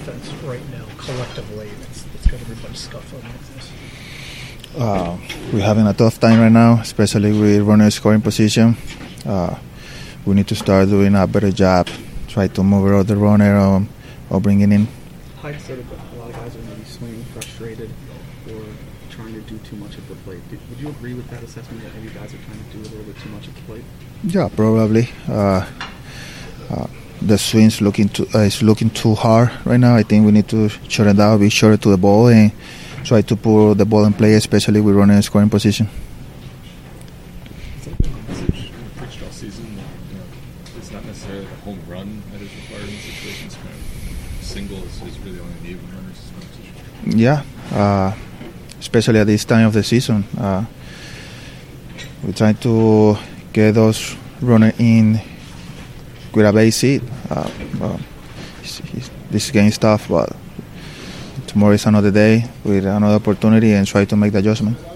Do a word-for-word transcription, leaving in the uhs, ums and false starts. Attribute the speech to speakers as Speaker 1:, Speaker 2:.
Speaker 1: offense right now, collectively, that's, that's got everybody scuffling like this?
Speaker 2: Uh, we're having a tough time right now, especially with runner scoring position. Uh, we need to start doing a better job, try to move around the runner or, or bring it in.
Speaker 3: Hyde said that a lot of guys are maybe swinging frustrated or trying to do too much at the plate. Did, would you agree with that assessment that maybe guys are trying to do a little bit too much at the plate?
Speaker 2: Yeah, probably. Uh, uh, the swing's looking too, uh, is looking too hard right now. I think we need to shut it down, be shorter to the ball, and try to put the ball in play, especially with running in scoring position.
Speaker 4: It's like the message in the pitched all season. You know, it's not necessarily a home run that is required in situations. Kind of single is, is really only needed when runners in scoring position.
Speaker 2: Yeah, uh, especially at this time of the season. Uh, we're trying to get those runners in with a base hit. Uh, well, it's, it's, this game is tough, but tomorrow is another day with another opportunity and try to make the adjustment.